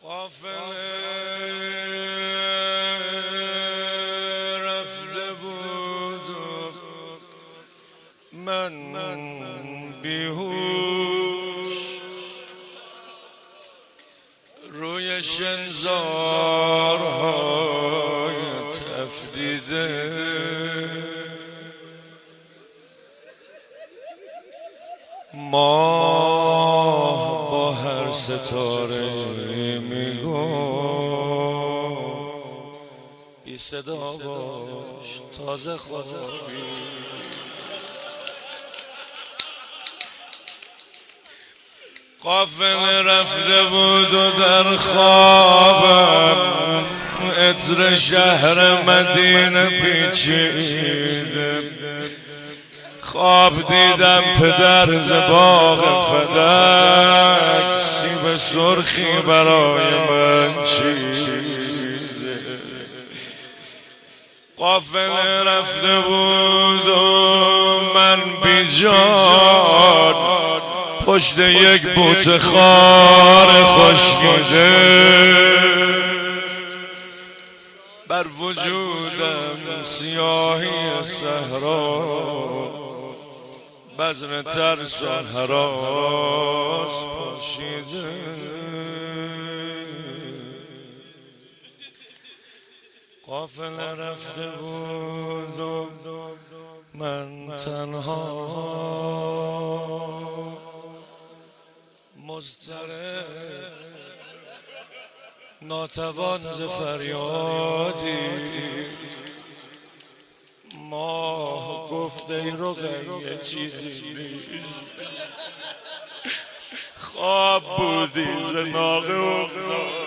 قافله رفته بود و من بیهوش روی شنزارهای تفدیده ماه با هر ستاره میگفت بی صدا باش تازه خوابی. قافله رفته بود و در خوابم عطر شهر مدینه پیچیده. خواب دیدم پدر ز باغ فلک سیب سرخی برای من چیده. قافله رفته بود و من بیجان پشت یک بوته خار خشکیده بر وجودم سیاهی صحرا بزن ترس و هراس پوشیده. قافله رفته بود و من تنها مضطرب ناتوان ز فریادی. ماه گفت ای رقیه چیزی نیست خواب بودی ز ناقه افتادی.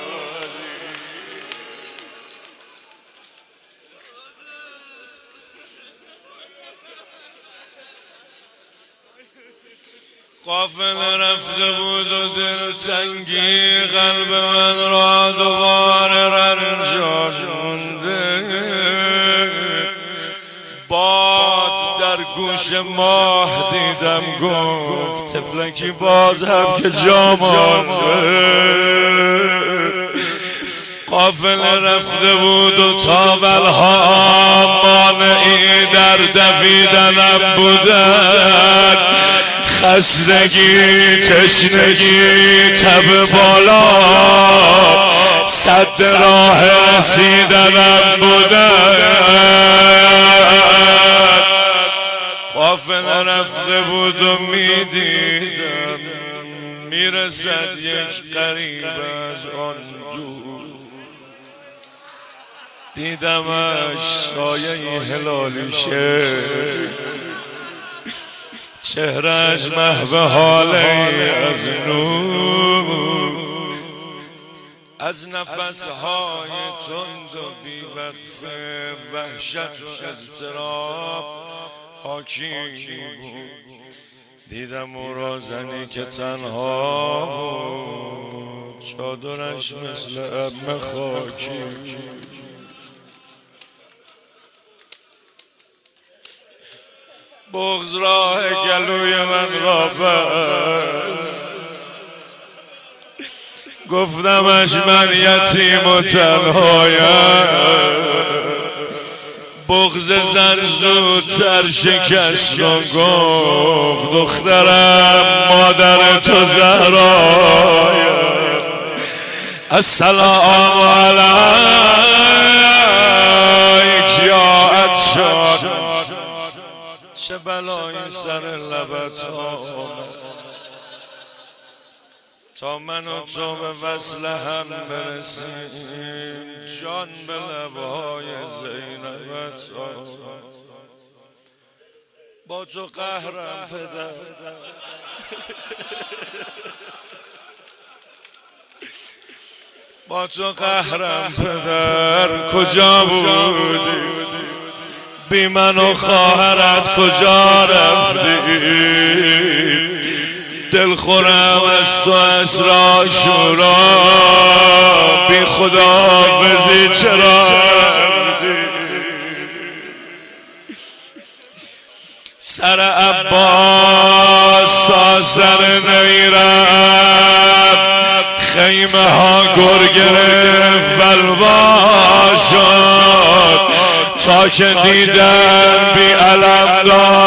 قافله رفته بود و دلتنگی قلب من را دوباره رنجانده. باد در گوش ماه دیدم گفت طفلکی باز هم که جا مانده. قافله رفته بود و تاولها مانعی در دویدنم بودن. خستگی تشنگی تب بالا سد راه رسیدنم بودن. قافله رفته بود و میدیدم میرسد یک غریب از آن دور. دیدمش سایه هلالیشه چهرهش محو حاله از نور. از نفسهای تند و بیوقفه وحشت و اضطراب حاکی بود. دیدم او را زنی که تنها بود چادرش مثل ابر خاکی. بغض راه گلوی من را بست. گفتمش من یتیم و تنهایم. بغض زن زودتر شکست و گفت دخترم مادر تو زهرایم. السلام علیک یا عطشان. چه بلایی سر لبت آمد تا من و تو به وصل هم برسیم. جان به لبهای زینبت آمد. با تو قهرم پدر با تو قهرم پدر کجا بودی؟ بی من و خواهرت کجا رفتی؟ دل خورم از تو اسرا شورا بی خداحافظی چرا رفتی؟ سر عباس تا سر نی رفت خیمه ها گر گرفت بلوا شد تا که دیدن بی علم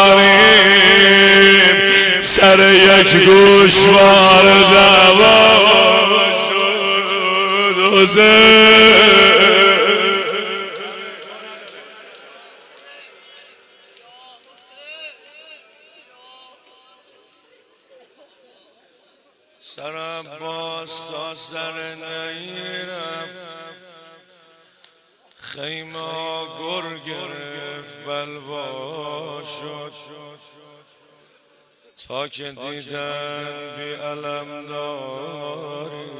داریم سر یک گوشوار دعوا شد سر عباس تا سر نیرفت خیمه گر گرفت بلوا شد تا که دیدن بی علم داری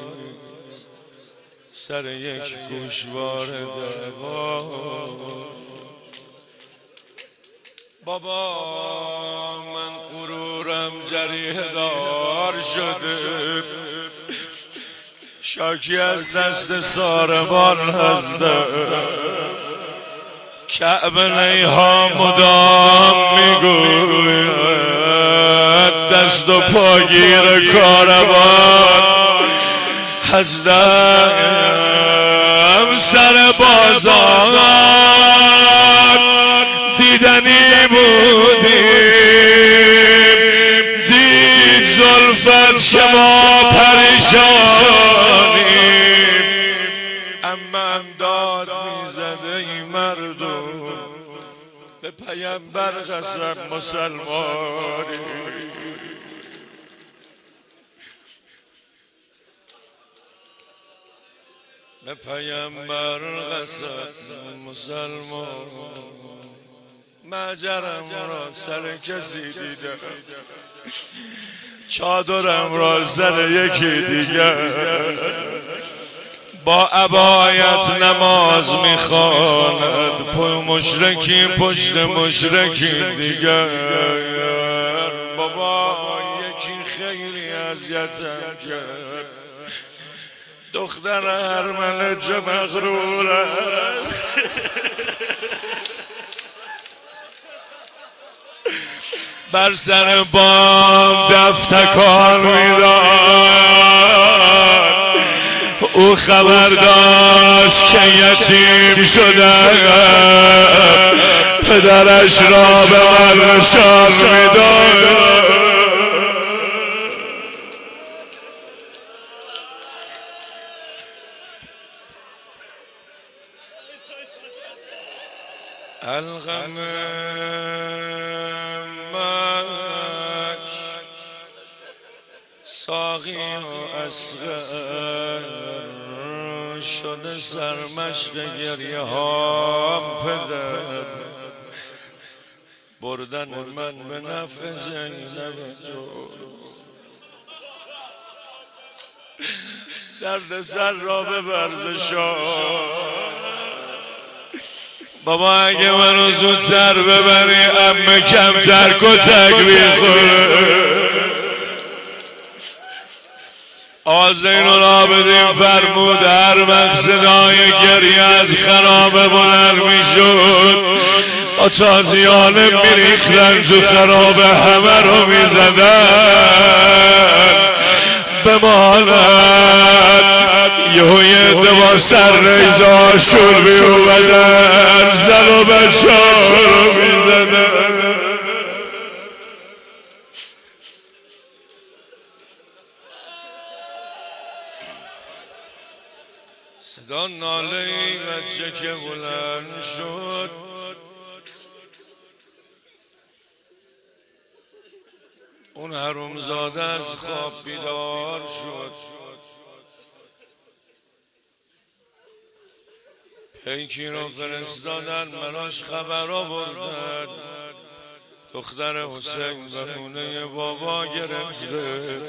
سر یک گوشوار دعوا. بابا من غرورم جریحه دار شده شاکی از دست ساربان هستم کعبه نیها مدام میگوید دست و پاگیر کاروان هستم سر بازار دیدنی بودیم دید زلفت که ما پریشانیم اما امداد میزده این مردم به پیمبر قسم مسلمانی به پیمبر قسم مسلمان مجرم را سر کسی دیدم چادرم را سر یکی دیگر با عبایت نماز میخواند مشرکی پشت مشرکی دیگر بابا یکی خیلی اذیتم کرد دختر ارمله چه مغرور است بر سر بام دفتکان میداد او خبر داشت که یتیم شده پدرش را به من نشان میداد الغم ساقی و اصغر شده سرمشق گریه هام پدر بردن من به نفع زینب تو درد سر را به برزشان بابا اگه منو زودتر ببری عمه کمتر کتک میخوره زین العابدین فرمود هر وقت صدای گریه از خرابه بلند میشد تازیان میریختن تو خرابه همه رو میزدن بماند یه با سر ریزا شور بیومدن زن و بچه رو میزدن صدا ناله ای بچه که بلند شد اون حرومزاده از خواب بیدار شد پیکی رو فرستادن مناش خبر آوردن دختر حسین بهونه بابا گرفته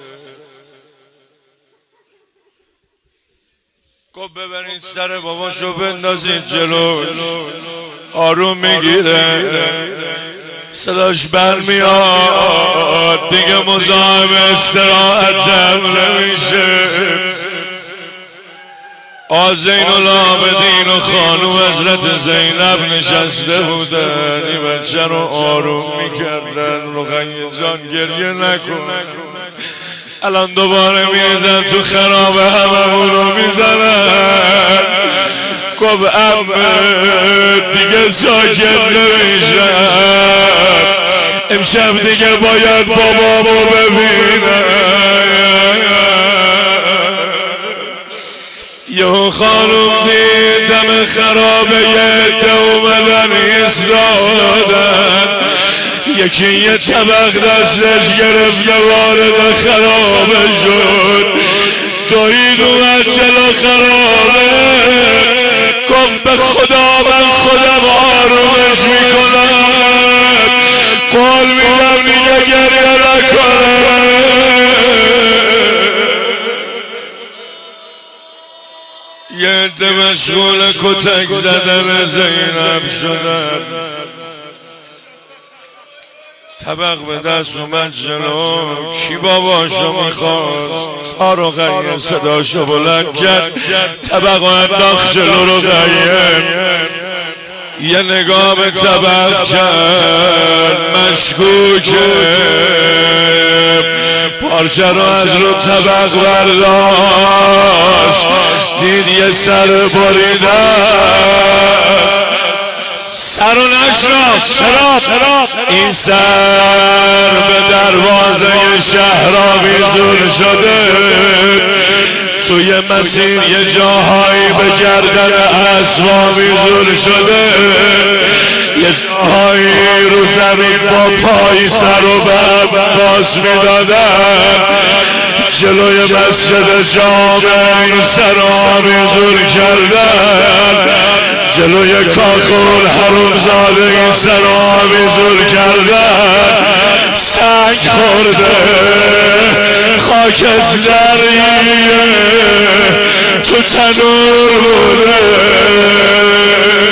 گفت ببرید سر باباشو بندازید جلوش آروم میگیره صداش برمیاد دیگه مزاحم استراحتم نمیشه زین العابدین و خانم حضرت زینب نشسته بودن این بچه رو آروم میکردن رقیه جان گریه نکن الان دوباره میریزن تو خراب هممونو میزنن. گفت دیگه ساکت نمیشن، امشب دیگه باید بابامو ببینم. یه خانوم دید دم خرابه یه عده اومدن ایستادن، یکی یه طبق دستش گرفت وارد خرابه شد، دوید اومد جلو خرابه، گفت به خدا من خودم آرومش میکنم، قول میدم دیگه گریه نکنه. یه عده مشغول کتک زدن زینب شدن، طبق به دست اومد جلو، کی باباشو میخواست؟ تا رقیه صداشو بلند کرد، طبق انداخت جلو رقیه، یه نگاه به طبق کرد، مشکوکه، پارچه رو از رو طبق برداشت، دید یه سر بریدن، سر و نشناخت. چرا؟ این سر به دروازه شهر آویزون شده، توی مسیر یه جاهایی به گردن اسب آویزون شده، یه جاهایی رو زمین با پای سر و باز میدادن. جلوی مسجد جامع این سر آویزون کردن، جلوی کاخون حرومزاده این سر آویزون کردن، سنگ خورده خاکستریه تو تنور بوده.